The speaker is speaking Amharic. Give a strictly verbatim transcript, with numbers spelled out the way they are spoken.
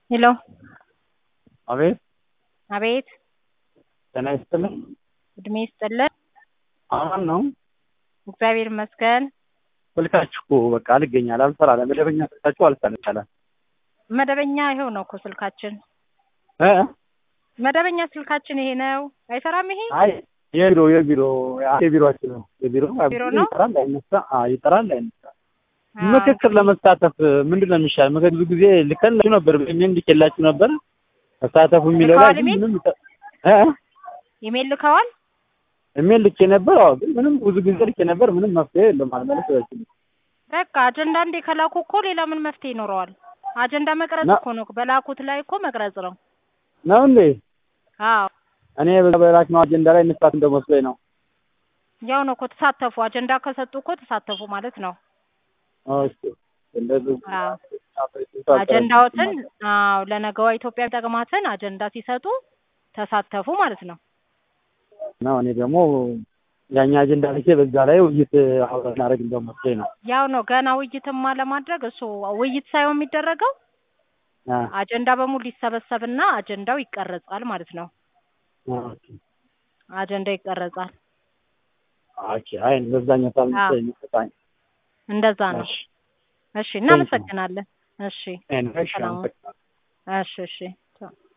ሄሎ አቤት አቤት ጤና ይስጥልኝ። እድሜ ይስጥልን። አማን ነው? እግዚአብሔር ይመስገን። ስልካችሁ እኮ በቃ አልገኛል አልሰራ አለ። መደበኛ ስልካችሁ አልሰራ። መደበኛ ይሄው ነው እኮ ስልካችን። እ መደበኛ ስልካችን ይሄ ነው። አይሰራም ይሄ? አይ የቢሮ የቢሮ የቢሮአችን ነው። የቢሮ ቢሮ ነው? ይጠራል አይነሳ? አዎ ይጠራል አይነሳ? ምክክር ለመሳተፍ ምንድን ነው የሚሻል? ምክር ብዙ ጊዜ ልከላችሁ ነበር፣ በእኔም ልኬላችሁ ነበር። ተሳተፉ የሚለው ላይ ግን ምንም እ ኢሜል ልከዋል? ኢሜል ልኬ ነበር። አዎ ግን ምንም ብዙ ጊዜ ልኬ ነበር። ምንም መፍትሄ የለም ማለት ነው። በቃ አጀንዳ እንደ ከላኩ እኮ ሌላ ምን መፍትሄ ይኖረዋል? አጀንዳ መቅረጽ እኮ ነው። በላኩት ላይ እኮ መቅረጽ ነው ነው እንዴ? አዎ እኔ በላክ ነው አጀንዳ ላይ እንስራት እንደመስሎኝ ነው። ያው ነው እኮ ተሳተፉ። አጀንዳ ከሰጡ እኮ ተሳተፉ ማለት ነው። እሺ እንደዚህ አጀንዳዎትን አዎ ለነገዋ ኢትዮጵያ ጠቅማትን አጀንዳ ሲሰጡ ተሳተፉ ማለት ነው። ነው እኔ ደግሞ ያኛ አጀንዳ ልኬ በዛ ላይ ውይይት አውራን አረግ እንደመስሎኝ ነው። ያው ነው ገና ውይይትማ ለማድረግ እሱ ውይይት ሳይሆን የሚደረገው አጀንዳ በሙሉ ይሰበሰብና አጀንዳው ይቀረጻል ማለት ነው። ኦኬ አጀንዳው ይቀረጻል። ኦኬ አይ በዛኛው ታምጥ ይመጣኝ እንደዛ ነው። እሺ እናመሰግናለን። እሺ እሺ እሺ እሺ